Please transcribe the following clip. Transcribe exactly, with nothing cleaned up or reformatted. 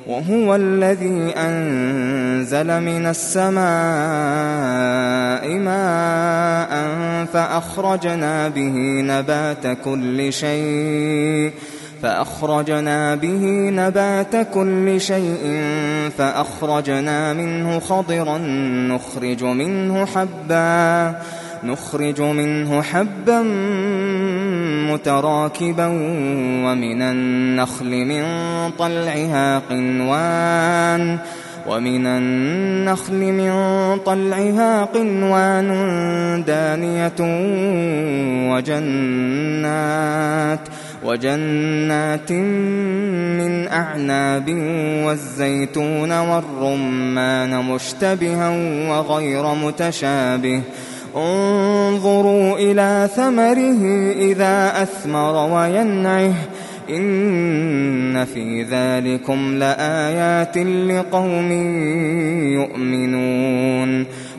وهو الذي أنزل من السماء ماء فأخرجنا به نبات كل شيء فأخرجنا به نبات كل شيء فأخرجنا منه خضرا نخرج منه حبا نخرج منه حبا متراكبا ومن النخل من طلعها قنوان ومن النخل من طلعها قنوان دانية وجنات وجنات من أعناب والزيتون والرمان مشتبها وغير متشابه انظروا إلى ثمره إذا أثمر وينعه إن في ذلكم لآيات لقوم يؤمنون